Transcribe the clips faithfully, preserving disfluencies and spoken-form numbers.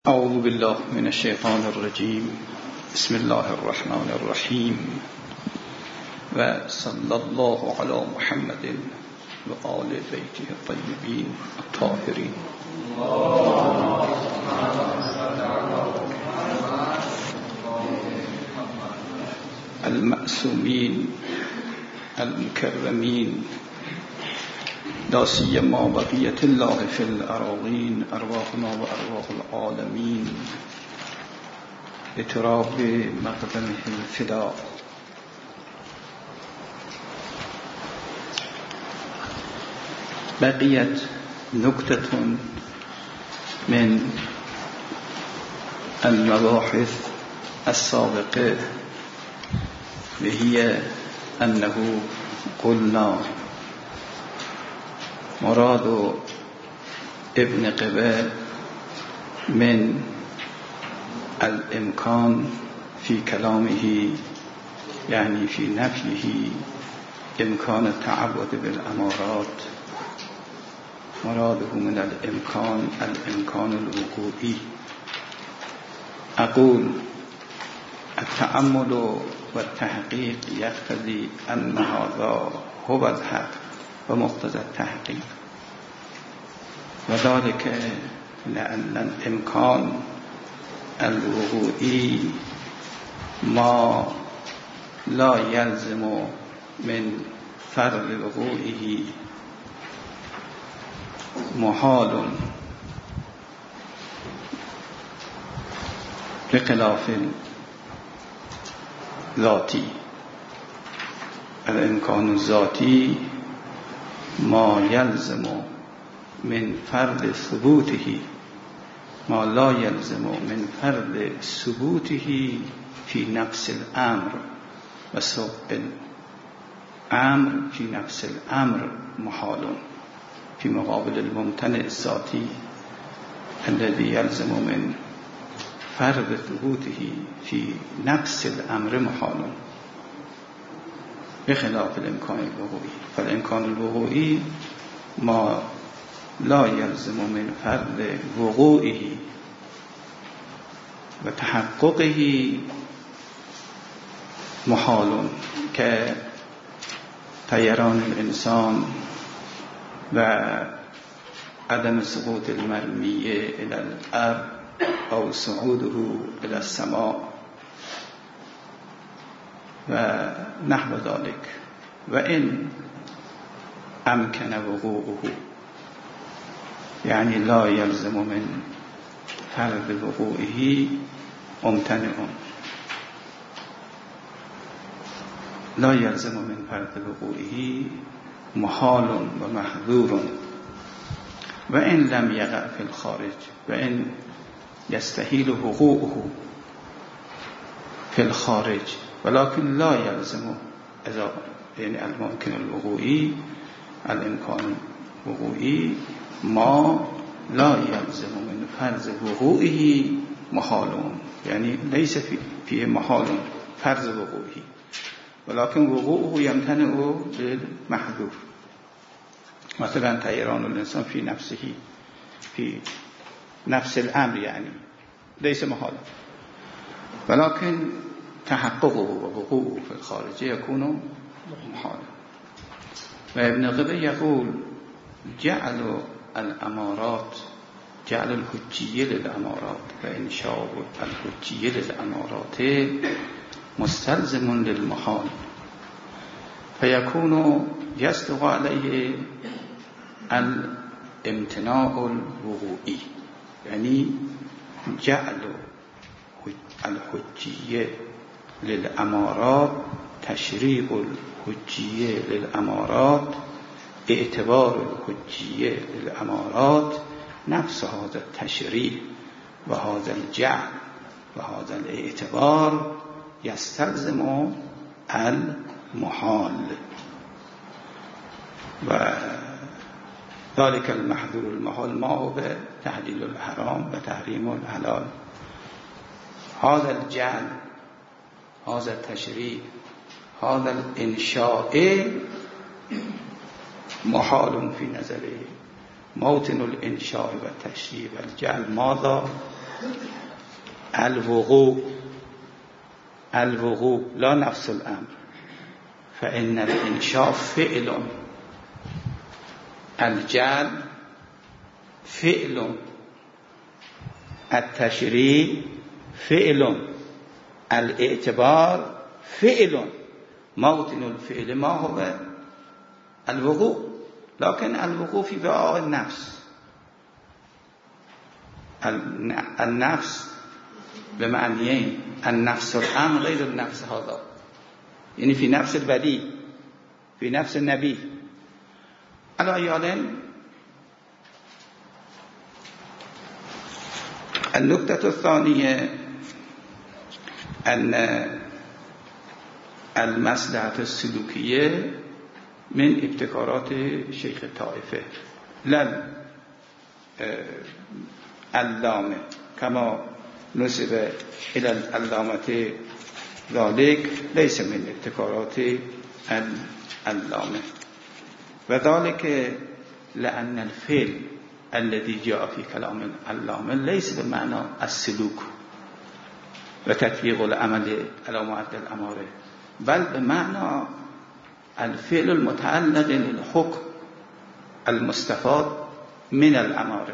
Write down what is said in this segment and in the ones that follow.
اعوذ بالله من الشیطان الرجیم. بسم الله الرحمن الرحیم و صلی الله علی محمد و آل بیته الطیبین الطاهرین. المعصومین المکرمین لا سیما بقیة الله فی الأراضین ارواحنا و ارواح العالمین بتراب مقدمه الفداء. بقیت نکتة من المباحث السابقة وهي أنه قلنا مراد ابن قبه من الامکان في كلامه يعني في نفيه امکان التعبد بالامارات، مراده من الامکان الامکان الوقوعي. اقول التأمل والتحقيق يقتضي ان هذا هو الحق و مقتضى التحقیق، و ذلك لأن الامکان الوقوعی ما لا يلزم من فرض وقوعه محال بخلاف الذاتی. الامکان الذاتی ما يلزم من فرض ثبوته ما لا يلزم من فرض ثبوته في نفس الامر، و سبق الامر في نفس الامر محال في مقابل الممتنع الذاتي الذي يلزم من فرض ثبوته في نفس الامر محال بخلاف الامکان الوقوعی. فالامکان الوقوعی ما لا يلزم من فرض وقوعه و تحققه محال كطيران الانسان و عدم سقوط المرمية الى الارض او صعوده الى السماء و نحو ذلك. و این امکن وقوعه یعنی لا یلزم من فرض وقوعه ممتنع، لا یلزم من فرض وقوعه محال و محظور. و این لم یقع فی الخارج و این یستحیل وقوعه فی الخارج ولكن لا يلزم اذا يعني الممكن الوقوعي الامكان الوقوعي ما لا يلزم من فرض وقوعه محال، يعني ليس فيه محال فرض وقوعه ولكن وقوعه يمتنع بالمحذور. مثلا طيران الانسان في نفسه في نفس الامر يعني ليس محال، ولكن تحققه ووقوعه في الخارج يكون محالا. و ابن قبه يقول جعل الامارات جعل الحجية للامارات و انشاء الحجية للامارات مستلزم للمحال فيكون يصدق عليه الامتناع الوقوعي، يعني جعل الحجية للامارات تشریع الحجیه للامارات اعتبار الحجیه للامارات نفس هذا التشریع و هذا الجعل و هذا الاعتبار يستلزم المحال. و ذلك المحظور المحال ما هو تحلیل الحرام و تحریم الحلال. هذا الجعل هذا التشریع هذا الانشاء محال في نظره موطن الانشاء و تشریع و الجعل ماذا الوقوع الوقوع لا نفس الامر، فإن الانشاء فعل، الجعل فعل، التشریع فعل، الاعتبار فعل. موطن الفعل ما هو الوقوع، لكن الوقوع في وعاء النفس. النفس بمعنيين، النفس العام غير النفس هذا، يعني في نفس البديع، في نفس النبي. على أيال النقطة الثانية أن المصلحة السلوكية من ابتكارات شيخ الطائفة، لا العلامة كما نسب إلى العلامة، ذلك ليس من ابتكارات العلامة. وذلك لأن الفعل الذي جاء في كلام العلامة ليس بمعنى السلوك وتطبيق العمل على معدل الأمارة، بل بمعنى الفعل المتعلق بالحكم المستفاد من الأمارة.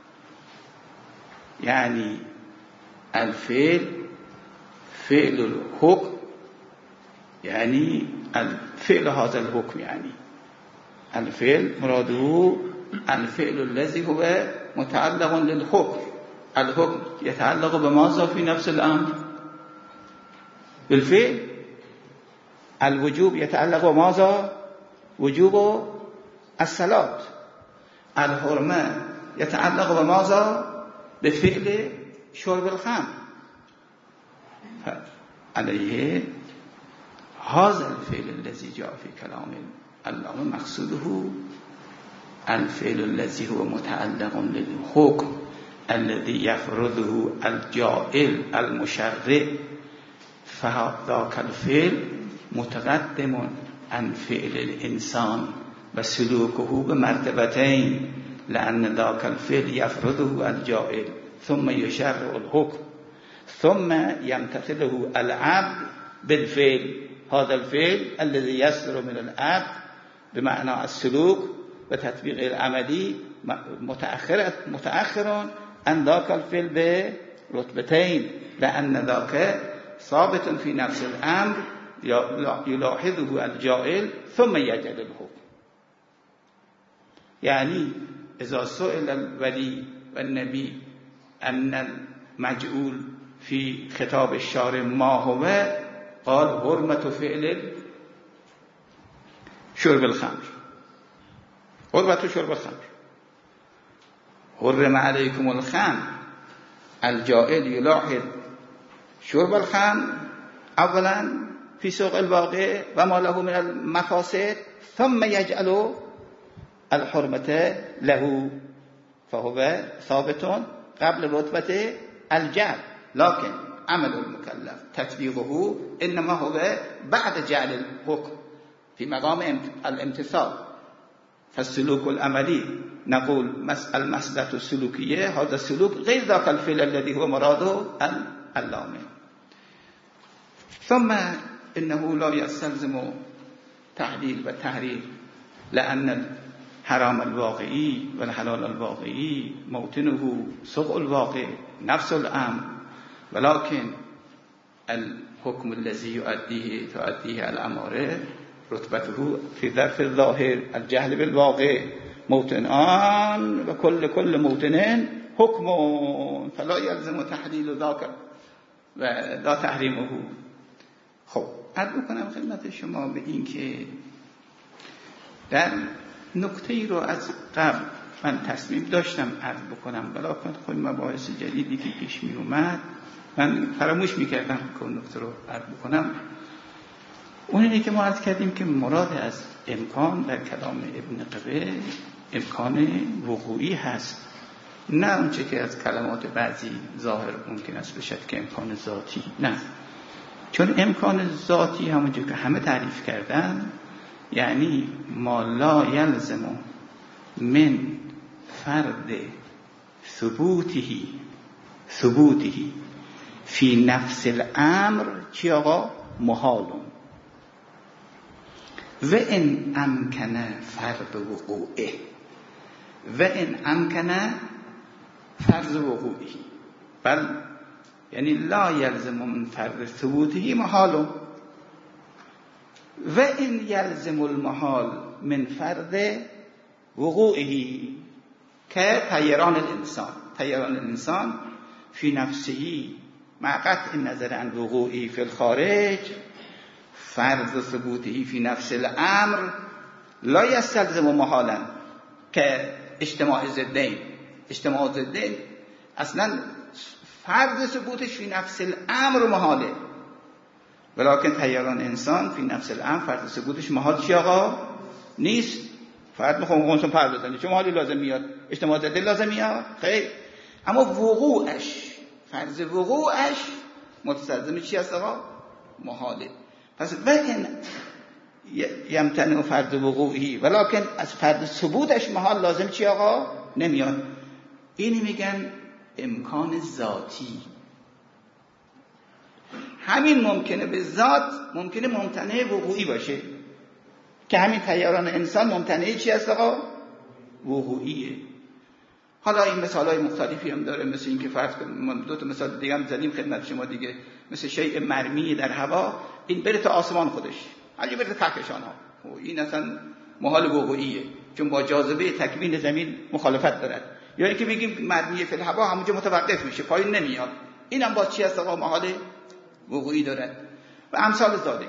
يعني الفعل فعل الحكم، يعني الفعل هذا الحكم، يعني الفعل مراده الفعل الذي هو متعلق للحكم. الحكم يتعلق بماذا في نفس الأمر؟ بالفعل. الوجوب يتعلق بماذا؟ وجوب الصلاة. الحرمة يتعلق بماذا؟ بفعل شرب الخمر. عليه هذا الفعل الذي جاء في كلام الله مقصوده الفعل الذي هو متعلق للحكم الذي يفرضه الجائل المشرع، فذاك الفعل متقدم عن فعل الإنسان وسلوكه بمرتبتين، لأن ذاك الفعل يفرضه الجائل ثم يشرع الحكم ثم يمتثله العبد بالفعل. هذا الفعل الذي يصدر من العبد بمعنى السلوك وتطبيق العملي متأخر متأخر عن ذاك الفعل برتبتين، لأن ذاك ثابت في نفس الأمر يلاحظه الجائل ثم يجعل الحكم. يعني إذا سئل الولي والنبي أن المجعول في خطاب الشارع ما هو، قال حرمة فعل شرب الخمر، حرمة شرب الخمر، حرم عليكم الخمر. الجائل يلاحظ شرب الخمر اولا في سوق الواقع وما له من المفاسد، ثم يجعل الحرمة له، فهو ثابت قبل رتبة الجعل. لكن عمل المكلف تطبيقه إنما هو بعد جعل الحكم في مقام الامتثال. فالسلوك العملي نقول المسألة السلوكية، هذا السلوك غير ذاك الفعل الذي هو مراده اللامة. ثم إنه لا يستلزم تحليل وتحرير، لأن الحرام الواقعي والحلال الواقعي موطنه سوق الواقع نفس الأمر، ولكن الحكم الذي يؤديه تؤديه الأمارة رتبته في ظرف الظاهر الجهل بالواقع موطنان، وكل كل موطنين حكم، فلا يلزم تحليل ذاك ولا تحريمه. خب عرض کنم خدمت شما به این که در نکته‌ای رو از قبل من تصمیم داشتم عرض بکنم، ولی خود مباحث جدیدی که پیش می اومد من فراموش میکردم که اون نکته رو عرض بکنم. اون اینه که ما عرض کردیم که مراد از امکان در کلام ابن قبه امکان وقوعی هست، نه اونچه که از کلمات بعضی ظاهر ممکن است بشد که امکان ذاتی. نه، چون امکان ذاتی همونجور که همه تعریف کردن یعنی ما لا یلزم من فرد ثبوته ثبوته فی نفس الامر چی آقا؟ محالون و ان امکنه فرض وقوعه و ان امکنه فرض وقوعه بل یعنی لا یلزم من فرض ثبوته محال و این یلزم المحال من فرض وقوعه که طیران الانسان طیران الانسان فی نفسه مع قطع نظر عن وقوعه فی الخارج فرض ثبوته فی نفس الامر لا یستلزم محالا که اجتماع ضدین اجتماع ضدین اصلا فرض ثبوتش فی نفس الامر محاله ولکن طیران انسان فی نفس الامر فرض ثبوتش محال چی آقا؟ نیست. فرض میخوام خونسون فرض بزنی چه محالی لازم میاد؟ اجتماع ضدین لازم میاد؟ خیر. اما وقوعش فرض وقوعش مستلزم چی است آقا؟ محاله. پس وقتی یمتنع فرض وقوعی ولکن از فرض ثبوتش محال لازم چی آقا؟ نمیاد. اینی میگن امکان ذاتی. همین ممکنه به ذات ممکنه ممتنع وقوعی باشه که همین طیران انسان ممتنع چی است آقا؟ وقوعیه. حالا این مثالهای مختلفی هم داره، مثل این که فرض کنیم دو تا مثال دیگه هم زدیم خدمت شما دیگه، مثل شیء مرمی در هوا، این بره تا آسمان خودش حالا بره تا کهکشان ها، این اصلا محال وقوعیه چون با جاذبه تکوین زمین مخالفت دارد. یا اینکه بگیم مرمی فی الهوا همونجا متوقف میشه پایین نمیاد، اینم با چی است آقا؟ محال وقوعی دارد و امثال ذالک.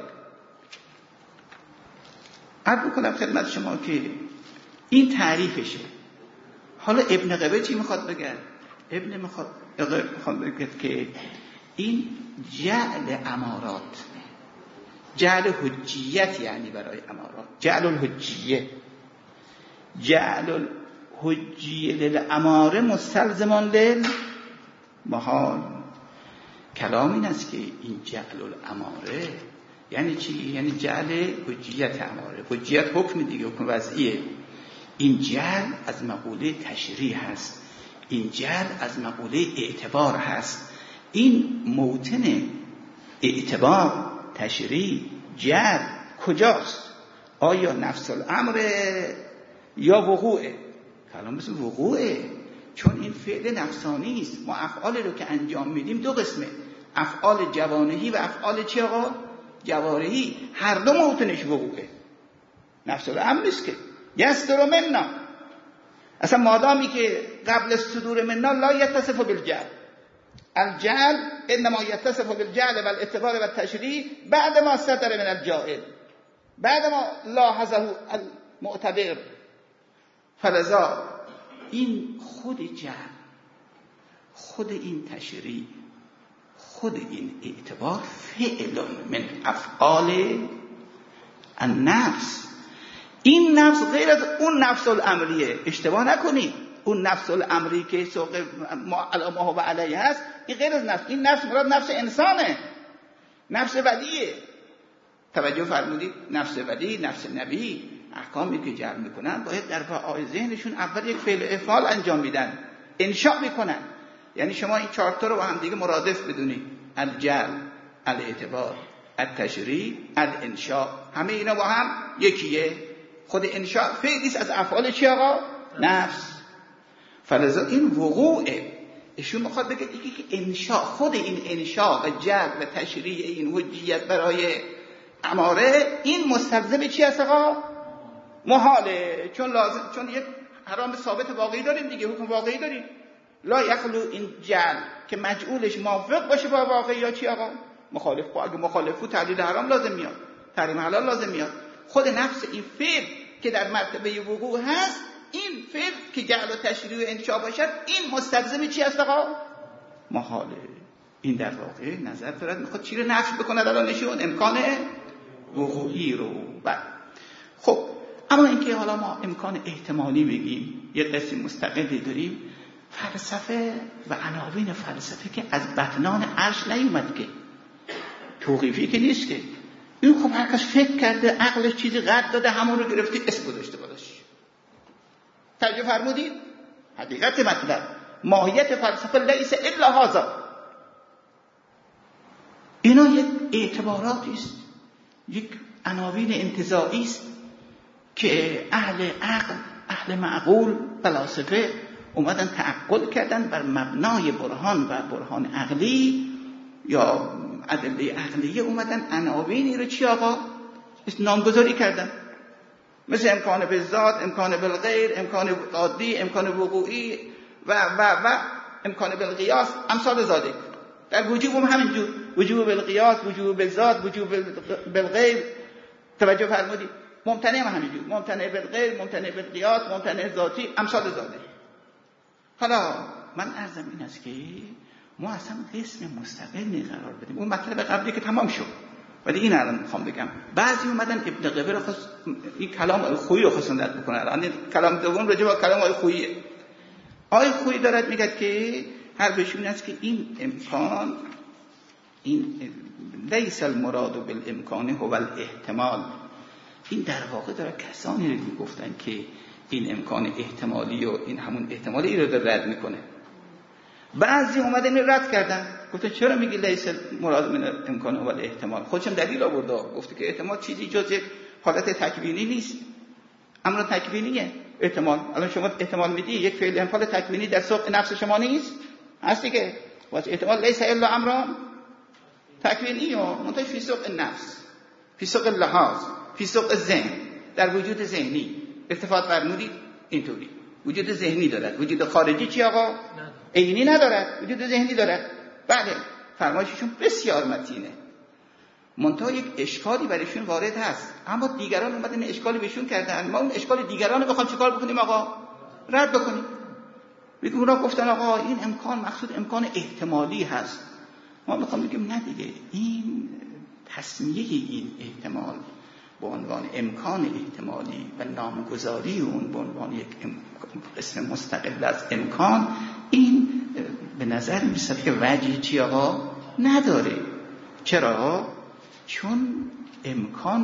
عرض کنم خدمت شما که این تعریفشه. حالا ابن قبه چی میخواد بگه؟ ابن میخواد میخواد بگه که این جعل امارات، جعل حجیت یعنی برای امارات، جعل الحجیه، جعل الحجیه للاماره مستلزمان للمحال. کلام این است که این جعل الاماره یعنی چی؟ یعنی جعل حجیت اماره. حجیت حکم دیگه، حکم وضعیه. این جعل از مقوله تشریع هست، این جعل از مقوله اعتبار هست. این موطن اعتبار، تشریع، جعل کجاست؟ آیا نفس الامر یا وقوعه؟ کلام مثل وقوعه، چون این فعل نفسانی است. ما افعال رو که انجام میدیم دو قسمه، افعال جوانحی و افعال چی آقا؟ جوارحی. هر دو موطنش وقوعه، نفس الامر نیست که یستر منا. اصلا مادامی که قبل صدور منا لا یتصف بالجعل، الجعل انما یتصف بالجعل و الاعتبار و التشریع بعد ما صدر من الجائل، بعد ما لاحظه المعتبر. فلذا این خود جعل، خود این تشریع، خود این اعتبار فعل من افعال النفس. این نفس غیر از اون نفس الامریه. اشتباه نکنید، اون نفس الامری که سوق ما علامه و علیه هست این غیر از نفس. این نفس مراد نفس انسانه، نفس ولیه. توجه فرمودید؟ نفس ولی، نفس نبی، احکامی که جمع میکنن باید در وعای ذهنشون اول یک فعل افعال انجام میدن، انشاء میکنن. یعنی شما این چهار تا رو با هم دیگه مرادف بدونید، الجعل، الاعتبار، التشریع، الانشاء، همه اینا با هم یکیه. خود انشاء فعلیست از افعال چی آقا؟ نفس. فلذا این وقوعه. ایشون میخواد بگه دیگه که انشاء، خود این انشاء و جعل و تشریع این حجیت برای اماره، این مستلزم چی است آقا؟ محاله. چون لازم، چون یک حرام ثابت واقعی داریم دیگه، حکم واقعی داریم. لا یخلو این جعل که مجعولش موافق باشه با واقعی یا چی آقا؟ مخالف. با اگه مخالف بود تعلیل حرام لازم میاد، تحریم حلال لازم میاد. خود نفس این فعل که در مرتبه وقوع هست، این فعل که جعل و تشریع و انشاء باشد، این مستلزم چی است آقا؟ محاله. این در واقع نظر دارد میخواد چی رو نفی بکنه در نشون امکان وقوعی رو. بعد خب اما اینکه حالا ما امکان احتمالی بگیم، یه قسم مستقلی داریم، فلسفه و عناوین فلسفه که از بطنان عرش نیومد که، توقیفی که نیست که. این خب هر کس فکر کرده، عقلش چیزی قد داده، همون رو گرفتی اسم گذاشته بالاش. توجه فرمودید؟ حقیقت مطلب، ماهیت فلسفه لیس الا هذا. اینا یک اعتباراتی است، یک عناوین انتزاعی است که اهل عقل، اهل معقول، فلاسفه اومدن تعقل کردن بر مبنای برهان و برهان عقلی یا ادله عقلیه، اومدن عناوینی رو چی آقا نامگذاری کردن، مثل امکان بالذات، امکان بالغیر، امکان عادی، امکان وقوعی و و و امکان بالقیاس، امثال ذالک. در وجوب هم همینجور، وجوب بالقیاس، وجوب بالذات، وجوب بالغیر. توجه فرمودید؟ ممتنع هم همینجور، ممتنع بالغیر، ممتنع بالقیاس، ممتنع ذاتی، امثال ذالک. حالا من عرضم این است که ما اصلا قسم مستقلی قرار بدیم. اون مطلب قبلی که تمام شد، ولی این الان میخوام بگم بعضی اومدن ابن قبه رو خواست این کلام آقای خویی رو خواستن رد بکنن. الان کلام دوم راجع به کلام آقای خوییه. آقای خویی دارد میگه که حرفش این است که این امکان، این لیس المراد بالامکان هو الاحتمال. این در واقع داره کسانی رو میگفتن که این امکان احتمالی و این همون احتمالی رو داره رد میکنه. بعضی اومدن رد کردن، گفتن چرا میگی لیس مراد من امکان هو الاحتمال؟ خودشم دلیل آورد، گفت که احتمال چیزی جز یک حالت تکوینی نیست، امر تکوینیه احتمال. الان شما احتمال میدی یک فعل امکان تکوینی در سوق نفس شما نیست، هستی که واسه احتمال لیس الا امر تکوینی و منتهی فی سوق النفس، فی سوق اللحاظ، فی سوق الذهن، در وجود ذهنی. اتفاق فرمودید اینطوری وجود ذهنی دارد، وجود خارجی چی آقا؟ عینی ندارد، وجود ذهنی دارد. بله فرمایششون بسیار متینه، منتها یک اشکالی برایشون وارد هست، اما دیگران اومدن اشکالی بهشون کردن. ما اون اشکال دیگران رو بخوام چیکار بکنیم آقا؟ رد بکنیم. میگم اونا گفتن آقا این امکان مقصود امکان احتمالی هست، ما میخوام بگیم نه دیگه، این تسمیه این احتمال به عنوان امکان احتمالی و نامگذاری اون به عنوان یک اسم مستقل از امکان، این به نظر میسد که وجهی چی آقا نداره. چرا؟ چون امکان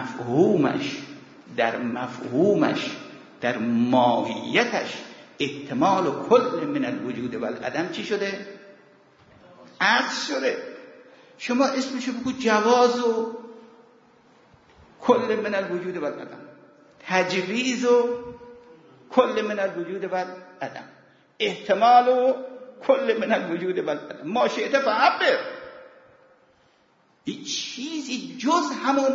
مفهومش در مفهومش در ماهیتش احتمال و کل من الوجود و العدم چی شده؟ عکس شده. شما اسمشو بگو جواز و کل من الوجود و العدم، تجویز و کل من الوجود و العدم، احتمال و کل من الوجود و العدم، ما شئت فعبر. این چیزی جز همون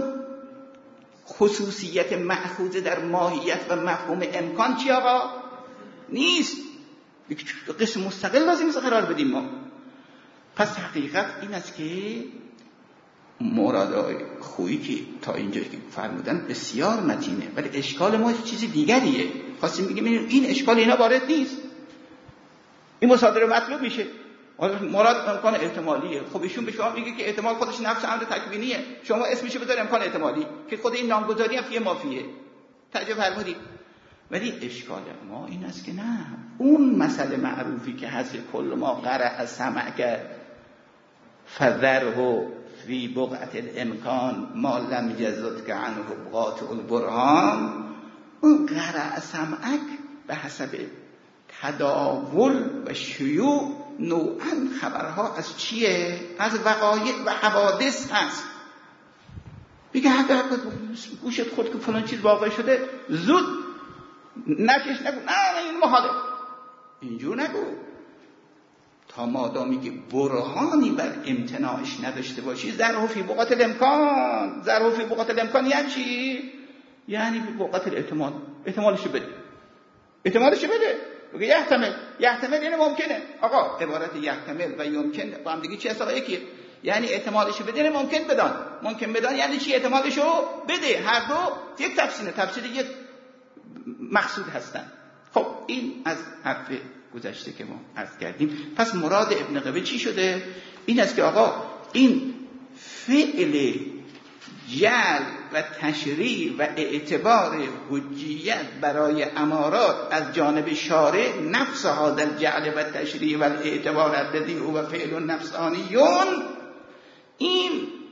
خصوصیت مأخوذ در ماهیت و مفهوم امکان چی آقا؟ نیست. یک قسم مستقل لازم است قرار بدیم ما. پس حقیقت این است که مرادای خویی که تا اینجا که فرمودن بسیار متینه، ولی اشکال ما چیزی دیگریه. خواستیم بگیم این اشکال اینا وارد نیست، این مصادره مطلوب میشه. مراد امکان احتمالیه. خب ایشون به شما میگه که احتمال خودش نفس امر تکوینیه، شما اسمش بذار امکان احتمالی که خود این نامگذاری هم فیه مافیه. توجه فرمودید؟ ولی اشکال ما این است که نه، اون مسئله معروفی که هست کل ما قرأ سمعک فذره فی بقعة الامکان ما لم یزد که عنه قاطع البرهان، اون قرأ سمعک به حسب تداول و شیوع نوعا خبرها از چیه؟ از وقایع و حوادث هست. بگه حتی گوشت خود که فلان چیز واقع شده زود نکش، نگو نه این محاله، اینجور نگو. تا مادامی که برهانی بر امتناعش نداشته باشی، ذره فی بقعة الامکان. ذره فی بقعة الامکان یعنی چی؟ یعنی فی بقعة الاحتمال، احتمالش بده، احتمالش بده. بگه یحتمل، یحتمل یعنی ممکنه. آقا عبارت یحتمل و یمکن با هم دیگه چی هست آقا؟ یکیه. یعنی احتمالش بده، ممکن بدان. ممکن بدان یعنی چی؟ احتمالشو بده. هر دو یک تفسیر، تفسیر یک مقصود هستن. خب این از حرف گذشته که ما عرض کردیم. پس مراد ابن قبه چی شده؟ این است که آقا این فعل جعل و تشریع و اعتبار حجیت برای امارات از جانب شارع، نفس هذا الجعل و تشریع و اعتبار الذی هو فعل نفسانیون، این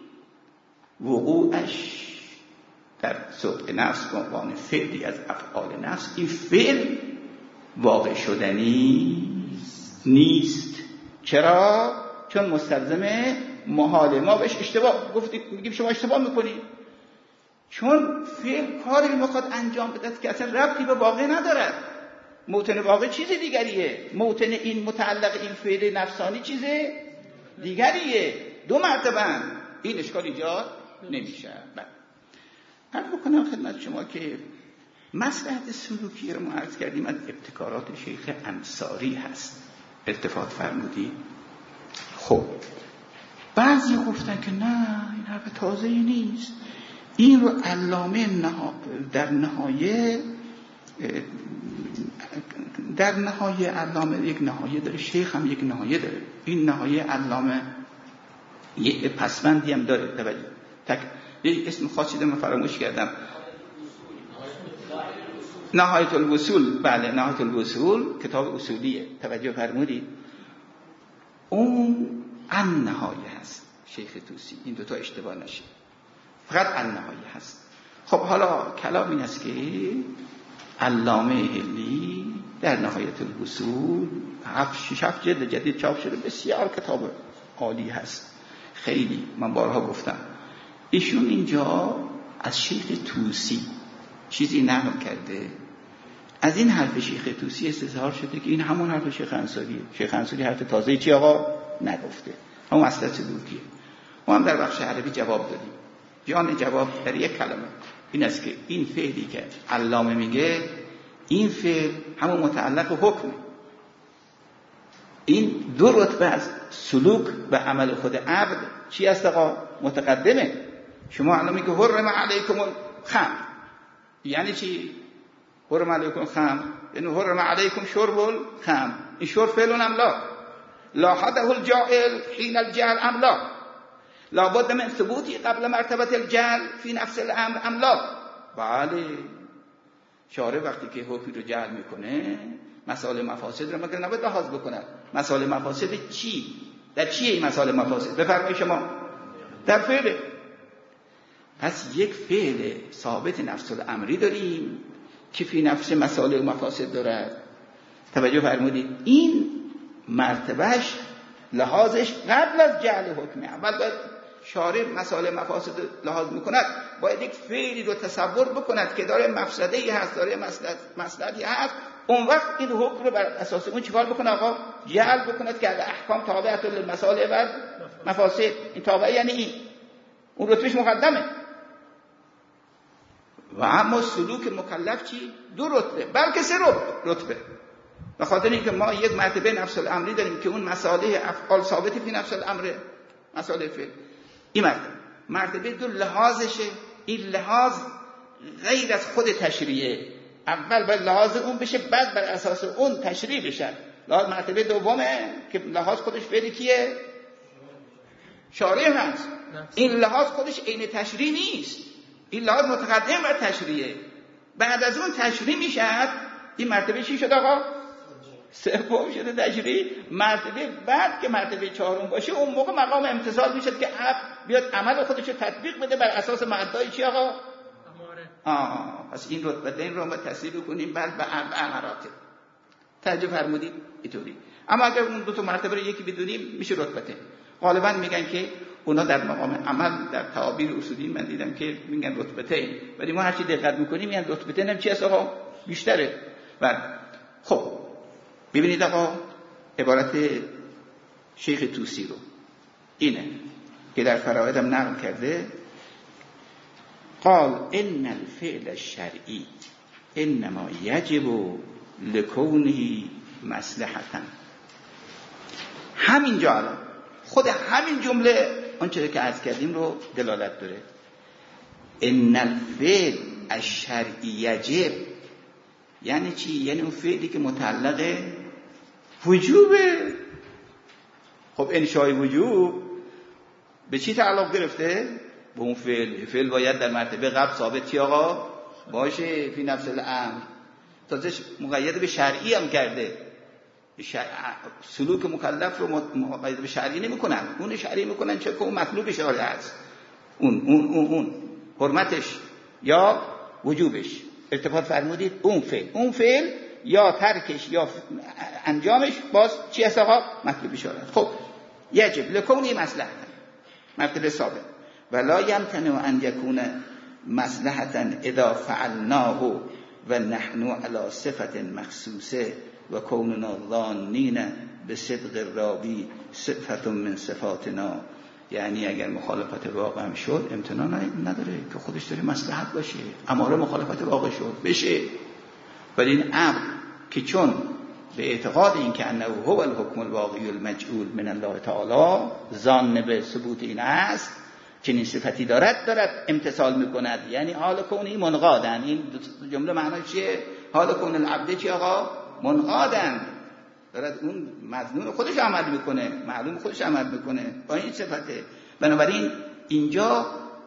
وقوعش در سوق نفس به عنوان فعلی از افعال نفس، این فعل واقع شدنی نیست. چرا؟ چون مستلزم محاله. ما بهش اشتباه گفتیم، میگیم شما اشتباه میکنید، چون فعل کاری میخواد انجام بده که اصلا ربطی به واقع ندارد. موطن واقع چیز دیگریه، موطن این متعلق این فعل نفسانی چیز دیگریه. دو مرتبه این اشکال ایجاد نمیشه. عرض بکنم خدمت شما که مصلحت سلوکی رو ما عرض کردیم از ابتکارات شیخ انصاری هست. التفات فرمودی. خب بعضی گفتن که نه این حرف تازه نیست، این رو علامه نها... در نهایه در نهایه علامه یک نهایه داره، شیخ هم یک نهایه داره. این نهایه علامه یه پسوندی هم داره. توجه تک یک اسم خاصی دارم فراموش کردم، نهایت الوصول. بله نهایت الوصول کتاب اصولیه. توجه فرمودید. اون ان نهایه هست شیخ طوسی. این دوتا اشتباه نشه، فقط ان نهایه هست. خب حالا کلام این است که علامه هلی در نهایت الوصول هفت شش هفت جلد جدید چاپ شده، بسیار کتاب عالی هست. خیلی من بارها گفتم ایشون اینجا از شیخ طوسی چیزی نقل کرده. از این حرف شیخ طوسی استظهار شده که این همون حرف شیخ انصاریه. شیخ انصاری حرف تازه چی آقا نگفته، همون مصلحت سلوکیه. ما هم در بخش عربی جواب دادیم. جان جواب در یک کلمه این است که این فعلی که علامه میگه این فعل همون متعلق حکم، این دو رتبه از سلوک و عمل خود عبد چی است آقا؟ متقدمه. شما الان میگه حرم علیکم الخمر، یعنی چی؟ حرم علیکم الخمر یعنی حرم علیکم شرب الخمر. این شرب فعل ام لا؟ لا حده الجاهل حين الجهل ام لا؟ لابد من ثبوتی قبل مرتبه الجهل فی نفس الامر ام لا؟ بله. شارع وقتی که حکمی رو جعل میکنه مسائل مفاسد رو مگر نباید لحاظ بکنه. مسائل مفاسد چی؟ در چیه این مسائل مفاسد؟ بفرمایید شما. در فعل. پس یک فعل ثابت نفس الامری داریم که فی نفس مسائل و مفاسد دارد. توجه فرمودید. این مرتبهش لحاظش قبل از جعل حکمه. اول باید شارع مسائل مفاسد لحاظ میکند، باید یک فعلی رو تصور بکند که داره مفسده‌ای هست، داره مصلحتی هست. اون وقت این حکم رو بر اساس اون چیکار بکنه آقا؟ جعل بکند که احکام تابعه للمصالح و مفاسد. این تابعه یعنی این اون رتبهش مقدمه. و اما سلوک مکلف چی؟ دو رتبه، بلکه سه رتبه. به خاطر اینکه ما یک مرتبه نفس الامری داریم که اون مصالح افعال ثابت فی نفس الامر، مصالح فعل. این مرتبه مرتبه دو لحاظشه. این لحاظ غیر از خود تشریعه. اول باید لحاظ اون بشه، بعد بر اساس اون تشریع بشه. لحاظ مرتبه دومه که لحاظ خودش فعل کیه؟ شارع هست. این لحاظ خودش عین تشریع نیست، این لحاظ متقدم بر تشریعه. بعد از اون تشریع میشه. این مرتبه چی شد آقا؟ سوم شده تشریع. مرتبه بعد که مرتبه چهارم باشه اون موقع مقام امتثال میشه که عبد بیاد عمل خودش رو تطبیق بده بر اساس معدای چی آقا؟ اماره. آه پس این رتبه این رو ما تصریح کنیم بر به امرات. توجه فرمودید اینطوری. اما اگر اون دو تا مرتبه رو یکی بدونیم میشه رتبه. غالبا میگن که اونا در مقام عمل در تعابیر اصولی من دیدم که میگن رتبتین، ولی ما هر چی دقت میکنیم میگن رتبتین هم چی است آقا؟ بیشتره. و خب ببینید آقا عبارت شیخ طوسی رو اینه که در فرائد هم نقل کرده. قال ان الفعل الشرعی انما یجب لکونه مصلحتا. همینجا الان خود همین جمله آنچه که عرض کردیم رو دلالت داره. ان الفعل الشرعی یجب یعنی چی؟ یعنی اون فعلی که متعلق وجوبه. خب انشای وجوب به چی تعلق گرفته؟ به اون فعل. فعل باید در مرتبه قبل ثابت چی آقا؟ باشه فی نفس الامر. تازه مقید به شرعی هم کرده. شرع... سلوک مکلف رو مقید به شرعی نمی کنن. اون شرعی می کنن چه که اون مطلوب شرعی هست. اون اون اون اون حرمتش یا وجوبش. ارتباط فرمودید اون فعل اون فعل یا ترکش یا انجامش باز چی است آقا؟ مطلوب شرعی. خب یجب لکونی مصلحتا مرتبه ثابت ولا یمتنع ان یکون مصلحتا اذا فعلناه و نحن علی صفت مخصوصه و کوننا ظانین بصدق الراوی صفت من صفاتنا. یعنی اگر مخالفت واقع هم شد امتناع نداره که خودش داره مصلحت باشه، اماره مخالفت واقع شد بشه، ولی این امر که چون به اعتقاد این که انه هو الحکم الواقعی المجعول من الله تعالی ظن به ثبوت این است، چنین صفتی دارد دارد امتثال میکند. یعنی حال کونی منقادن. این جمله معنی چیه؟ حال کون العبد چی آقا؟ منقادن، دارد اون مظنون خودش عمل میکنه، معلوم خودش عمل میکنه با این صفته. بنابراین اینجا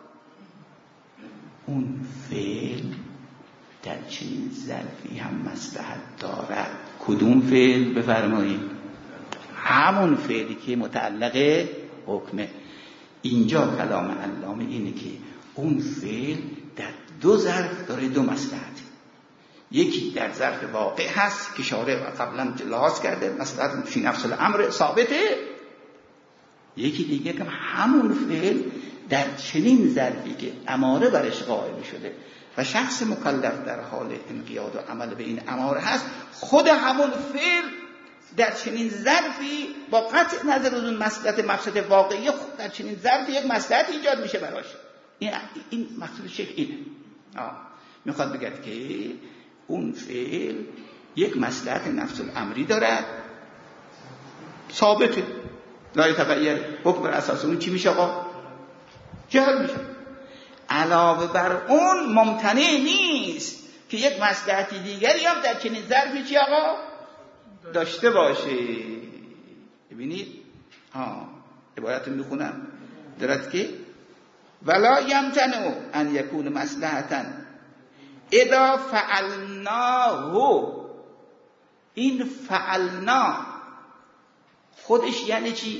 اون فعل در چنین ظرفی هم مصلحت دارد. کدوم فعل؟ بفرمایید همون فعلی که متعلق حکمه. اینجا کلام علامه اینه که اون فعل در دو ظرف داره دو مصلحت. یکی در ظرف واقع هست که شارع قبلا لحاظ کرده مصلحت فی نفس الامر ثابته، یکی دیگه که همون فعل در چنین ظرفی که اماره برش قائم شده و شخص مکلف در حال انقیاد و عمل به این اماره هست، خود همون فعل در چنین ظرفی با قطع نظر از اون مصلحت مقصد واقعی در چنین ظرفی یک مصلحت ایجاد میشه براش. این این مقصود شیخ اینه. آه. میخواد بگه که اون فعل یک مصلحت نفس الامری دارد ثابته، لا یتغیر، حکم بر اساس اون چی میشه آقا؟ جهل میشه. علاوه بر اون ممتنع نیست که یک مصلحتی دیگری هم در چنین ظرفی چی آقا؟ داشته باشه. ببینید ها عبارت میخونم دارد که ولا یمتنع ان یکون مصلحتا اذا فعلناه. این فعلنا خودش یعنی چی؟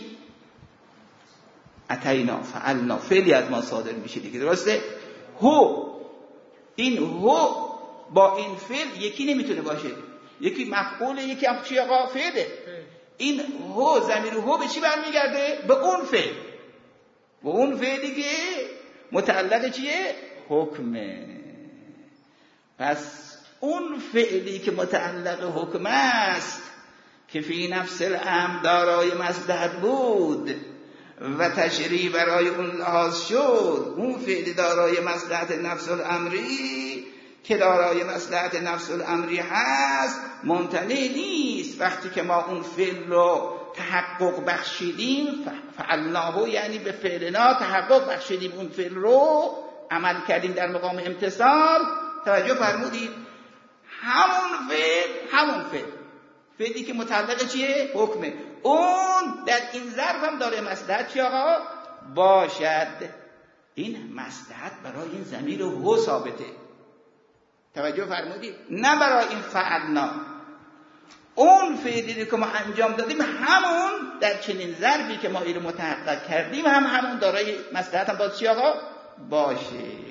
اتینا فعلنا، فعلی از ما صادر میشه دیگه، درسته؟ هو، این هو با این فعل یکی نمیتونه باشه، یکی مفعول یکی هم چی آقا؟ فعله. این هو ضمیر هو به چی برمیگرده؟ به اون فعل، به اون فعلی که متعلق چیه؟ حکمه. پس اون فعلی که متعلق حکم است که فی نفس الامر دارای مصلحت بود و تشریع برای اون لحاظ شد، اون فعل دارای مصلحت نفس الامری که دارای مصلحت نفس الامری هست ممتنع نیست. وقتی که ما اون فعل رو تحقق بخشیدیم، فعلناه یعنی به فعلنا تحقق بخشیدیم، اون فعل رو عمل کردیم در مقام امتثال. توجه فرمودید؟ همون فعل همون فعل فعلی که متعلق چیه؟ حکمه، اون در این ظرف هم داره مصلحت چی آقا؟ باشد. این مصلحت برای این ضمیر هو ثابته. توجه فرمودید؟ نه برای این فعلنا. اون فعلی که ما انجام دادیم همون در چنین ظرفی که ما این رو متحقق کردیم هم همون دارای مصلحت هم باید چی آقا؟ باشه.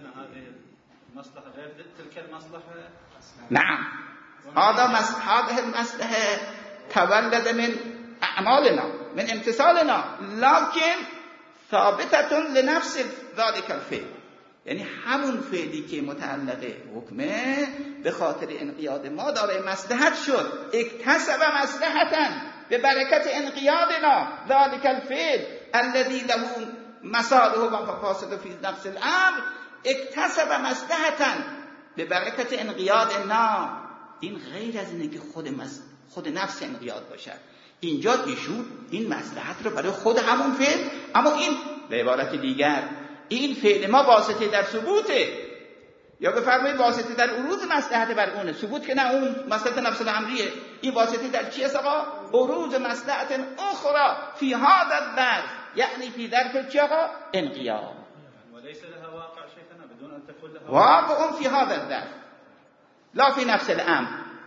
مصلحة غير تلك المصلحة. نعم هذا هذه المصلحة تولد من أعمالنا من امتثالنا لكن ثابتة لنفس ذلك الفعل. یعنی همون فعلی که متعلق حکمه به خاطر انقیاد ما داره مصلحت شد، اکتسب مصلحتا به برکت انقیادنا ذلك الفعل الذي له مصالح و مفاسد فی نفس الامر، اکتسب مصلحتا به برکت انقیادنا. این غیر از اینه که خود مز... خود نفس انقیاد باشد. اینجا ایشون این مصلحت رو برای خود همون فعل، اما این به عبارت دیگر این فعل ما واسطه در ثبوته، یا بفرمایید واسطه در عروض مصلحت بر اونه. ثبوت که نه، اون مصلحت نفس الامریه. این واسطه در چیه آقا؟ عروض مصلحت اخرى فی هذا الظرف، یعنی فی ظرف چی آقا؟ انقیاد. وليس لها واقع شيخنا بدون ان تكون لها واقع في هذا الظرف لا في نفس الامر.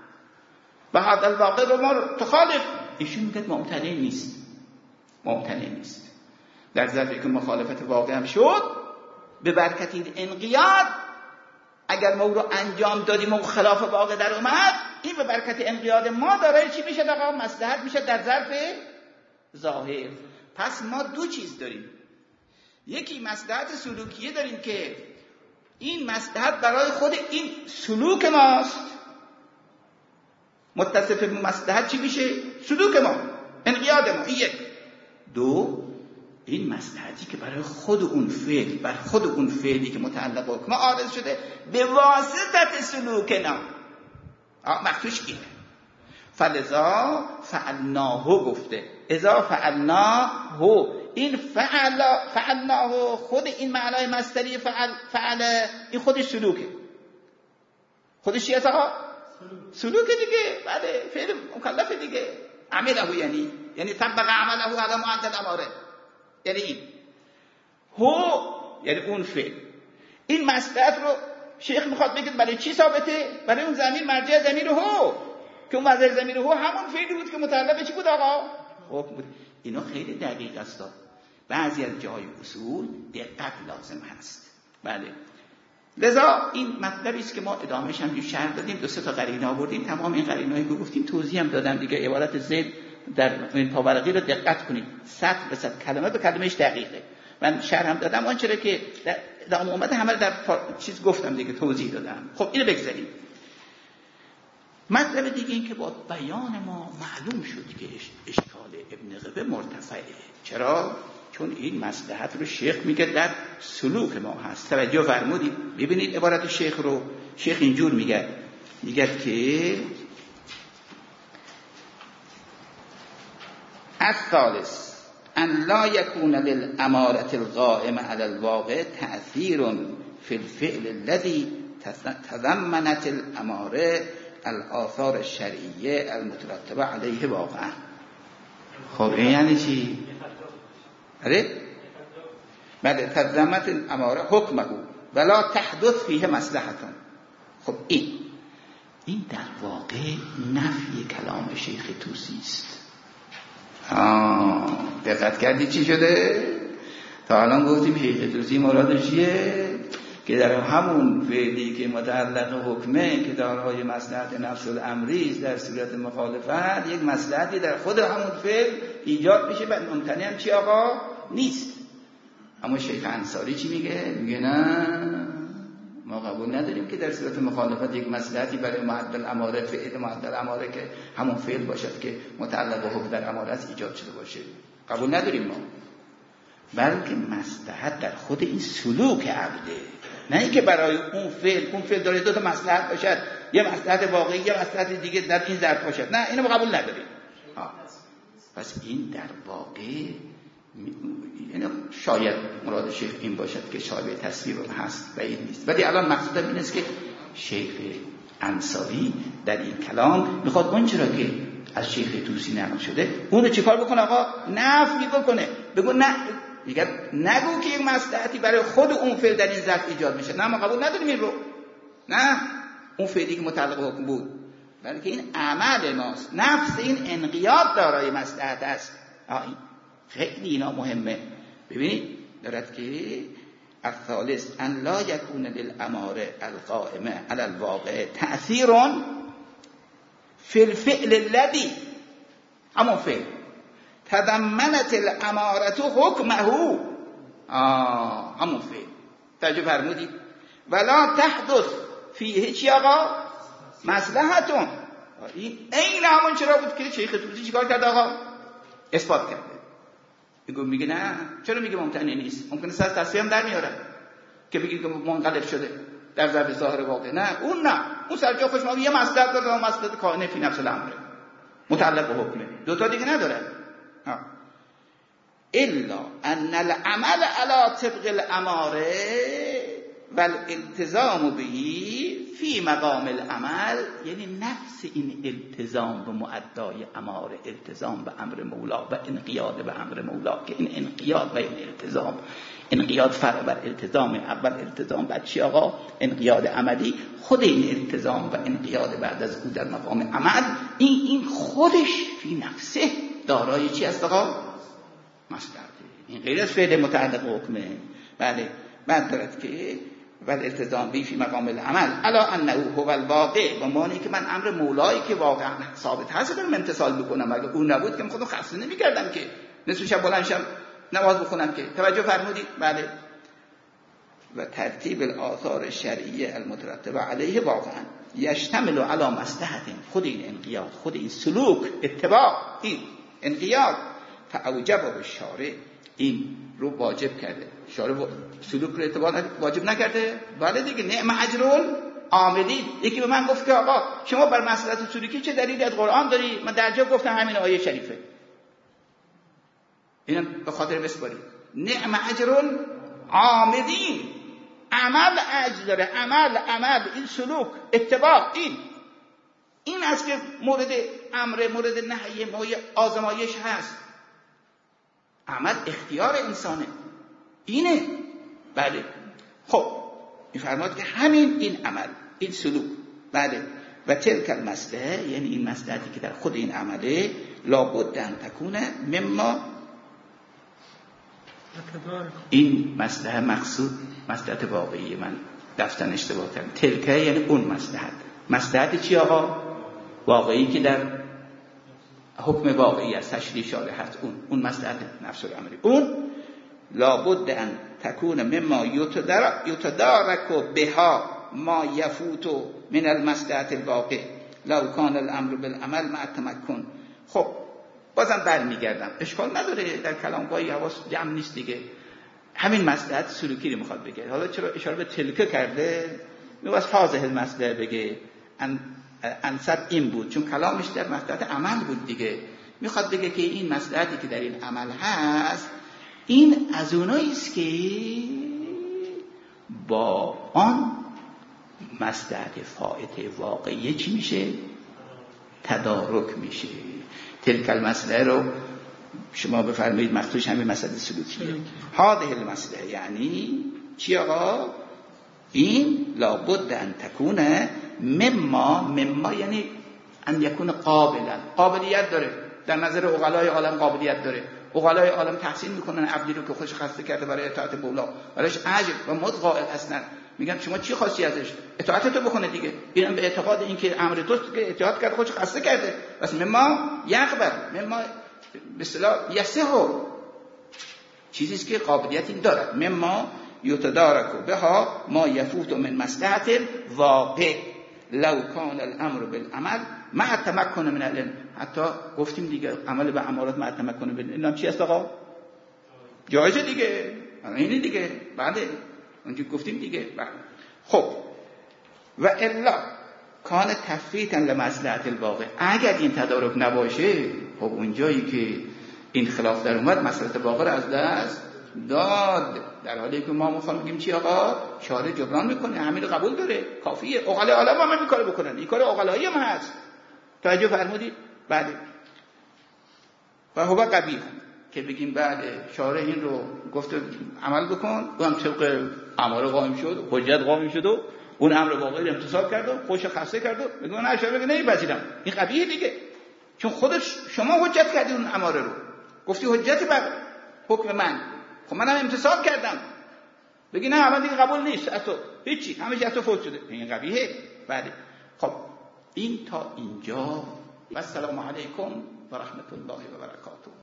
و هذا الواقع رو ما تخالف. ایشون میگه ممتنع نیست، ممتنع نیست. در ظرفی که مخالفت واقع هم شد به برکت این انقیاد، اگر ما رو انجام دادیم و خلاف واقع در اومد، این به برکت انقیاد ما داره چی میشه آقا؟ مصلحت میشه در ظرف ظاهر. پس ما دو چیز داریم، یکی مصلحت سلوکیه داریم که این مصلحت برای خود این سلوک ماست، متصف به مصلحت چی میشه؟ سلوک ما، انقیاد ما. این یک. دو، این مصلحتی که برای خود اون فعل، بر خود اون فعلی که متعلق به ما عارض شده به واسطت سلوکنا، مخصوص اینه. فلذا فعلناه گفته، اذا فعلناه، این فعل فعلناه خود این معنای مصدری فعل فعل این خودش سلوکه. خودش چیه آقا؟ سلوک دیگه. بله، فعل مکلف دیگه. عمله یعنی یعنی طبق عمله علی معدل اماره، یعنی این هو یعنی اون فعل. این مصدر رو شیخ میخواد بگه برای چی ثابته؟ برای اون ضمیر مرجع ضمیر هو، که اون مرجع ضمیر هو همون فعلی بود که متعلق به چی بود آقا؟ حکم بود. اینا خیلی دقیق است. بعضی از جای اصول دقت لازم هست. بله. لذا این مطلبی است که ما ادامهش هم شرح دادیم، دو سه تا قرینه آوردیم، تمام این قرینه‌ای که گفتیم توضیح هم دادم دیگه. عبارت زید در این پاورقی رو دقت کنید، سطر به سطر، کلمه به کلمهش دقیقه. من شرح هم دادم آنچه را که در اومده همه در چیز گفتم دیگه، توضیح دادم. خب اینو بگذاریم. مطلب دیگه این که با بیان ما معلوم شد که اشکال ابن قبه مرتفعه. چرا؟ چون این مصلحت رو شیخ میگه در سلوک ما هست. توجه فرمودید؟ ببینید عبارت شیخ رو. شیخ اینجور میگه، میگه که الثالث ان لا يكون للاماره القائمه على الواقع تأثیر في الفعل الذي تضمنت الاماره الاثار الشرعیه المترتبه علیه واقعا. خب این یعنی چی؟ آره؟ بله، تضمنت الاماره حکمه ولا تحدث فیه مصلحتون. خب این این در واقع نفی کلام شیخ طوسی است. آه دقت کردی چی شده؟ تا الان گفتیم شیخ طوسی مرادش چیه؟ که در همون فعلی که متعلق حکمه که دارای مصلحت نفس الامری است، در صورت مخالفت یک مصلحتی در خود همون فعل ایجاد میشه و ممتنع هم چی آقا؟ نیست. اما شیخ انصاری چی میگه؟ میگه نه، ما قبول نداریم که در صورت مخالفت یک مصلحتی برای معدل اماره، فعل معدل اماره که همون فعل باشد که متعلق به حکم در اماره است ایجاد شده باشه. قبول نداریم ما، بلکه مصلحت در خود این سلوک عبده، نه اینکه برای اون فعل، اون فعل داره دو تا مصلحت باشد، یه مصلحت واقعی یه مصلحت دیگه در این ظرف باشد. نه، اینو ما قبول نداریم. آه. پس این در واقع یعنی شاید مراد شیخ این باشد که شایعه تصویر هست و این نیست، ولی الان مقصودم این است که شیخ انصاری در این کلام میخواد اون چرا که از شیخ طوسی نقل شده اونو چیکار بکنه آقا؟ نفی بکنه. بگو نه، میگه نگو که یک مصلحتی برای خود اون فعل در این ظرف ایجاد میشه. نه، ما قبول نداریم این رو. نه، اون فعلی که متعلق به حکم بود، بلکه این عمل ماست. نفس این انقیاد دارای مصلحت است. این خیلی اینا مهمه. ببینید دارد که الثالث ان لا یکون للاماره القائمه علی الواقع تأثیر فی الفعل الذی، همون فعل تضمنت الاماره حکمه، آه همون فعل. توجه فرمودید؟ ولا تحدث فیه چی آقا؟ مصلحتون. این این همون چرا بود که شیخ طوسی چیکار کرد آقا؟ اثبات کرده. میگه میگه نه، چرا میگه ممتنع نیست؟ ممکنه سر تصفیه هم در میاره که بگید که منقلب شده در ضرب ظاهر واقع. نه، اون نه، اون سرجا خوش ما یه مصلحت داره و مصلحت کائن فی نفس الامر متعلق به حکمه، دو تا دیگه نداره. ها الا ان العمل على طبق الاماره والالتزام به فی مقام العمل، یعنی نفس این التزام به معدای اماره، التزام به امر مولا و انقیاد به امر مولا، که این انقیاد و این التزام، انقیاد فرع بر التزام اول، التزام بعد چی آقا؟ انقیاد عملی. خود این التزام و انقیاد بعد از او در مقام عمل، این این خودش فی نفسه دارای چی است آقا؟ مصدر. این غیر از فعل متعلق حکمه. بله. بعد دارد که و الالتزام به فی مقام العمل الا انه هو الواقع، به معنی که من امر مولایی که واقعا ثابت هست دارم امتثال میکنم. اگه اون نبود که خودم خسته نمیکردم که نصف شب بلند شم نماز بخونم که. توجه فرمودید؟ بله. و ترتیب الاثار شرعیه المترتبه علیه واقعا یشتمل علی مصلحت، خود این انقیاد، خود این سلوک، اتباع، این انقیاد فاوجبه الشارع، این رو واجب کرده. شارع سلوک رو اتباع واجب نکرده؟ بله دیگه. نعم اجر عاملین. یکی به من گفت که آقا شما بر مصلحت سلوکی چه دلیلی از قرآن داری؟ من در جا گفتم همین آیه شریفه. اینم به خاطر بسپارید. نعم اجر عاملین، عمل اجر داره، عمل عمل این سلوک اتباع، این این است که مورد امر مورد نهی مایه آزمایش هست. عمل اختیار انسانه، اینه. بله. خب میفرماد که همین این عمل، این سلوک، بله، و تلک المصلحه، یعنی این مصلحتی که در خود این عمله، لابد ان تکونه مما، این مصلحه مقصود مصلحت واقعی، من دفتن اشتباه کردم. تلکه یعنی اون مصلحت. مصلحت چی آقا؟ واقعی که در حکم واقعی است، تشریع شارع هست. اون اون مصلحت نفس الامری، اون لابد ان تکون مما یتدارک بها ما یفوت من المصلحت الواقع لو کان الامر بالعمل مع التمکن. خب بازم برمیگردم، اشکال نداره، در کلامگاهی حواس جمع نیست دیگه. همین مصلحت سلوکی رو میخواد بگه. حالا چرا اشاره به تلکه کرده؟ میواز حاضر المصلحه بگه، ان انصب این بود، چون کلامش در مصلحت عمل بود دیگه. میخواد بگه که این مصلحتی که در این عمل هست، این از اونایی است که با آن مصلحت فائت واقعی چی میشه؟ تدارک میشه. تلک المصلحه رو شما بفرمایید مخصوص همین مسئله سلوکیه. هذه المصلحه یعنی چی آقا؟ این لابد ان تکونه مما، مما یعنی ان یکون قابلا، قابلیت داره، در نظر عقلای عالم قابلیت داره. عقلای عالم تحسین میکنن عبدی رو که خودش خسته کرده برای اطاعت مولا، براش عجب و مد قائل هستن. میگن شما چی خواستی ازش؟ اطاعت تو بکنه دیگه. اینم به اعتقاد این که امر توست که اطاعت کرده، خودش خسته کرده. پس مما یقبل، مما به اصطلاح یسه، چیزی است که قابلیت این دارد. مما یتدارک بها ما یفوت من مصلحت واقع لو کان الامر بالعمل مع التمکن من العلم. حتی گفتیم دیگه عمل به امارات مع التمکن من العلم، اینم چی است آقا؟ جایزه دیگه، اینه دیگه. بعد اونجا گفتیم دیگه. بعد خب و الا کان تفویتا لمصلحت الواقع، اگر این تدارک نباشه، خب اونجایی که این خلاف در اومد مصلحت واقع رو از دست داد. در حالی که ما میخوام بگیم چی آقا؟ شارع جبران میکنه، همین رو قبول داره، کافیه. عقلای عالم هم این کارو بکنن، این کار عقلایی هم هست. توجه فرمودید؟ بله. و هو قبیح که بگیم بله شارع این رو گفته عمل بکن، اونم طبق امر قائم شد، حجت قائم شد و اون امر واقعی رو امتثال کرد و خوش خسته کرد و بگم نه شارع بگه نمیپذیرم. این قبیحه دیگه، چون خودش شما حجت کردی اون امر رو، گفتی حجت بر حکم من، خب منم امتثال کردم. بگی نه من دیگه قبول نیست از تو، هیچی، همه چی از تو فوت شده. این قبیحه. بله. خب این تا اینجا. و السلام علیکم و رحمت الله و برکاته.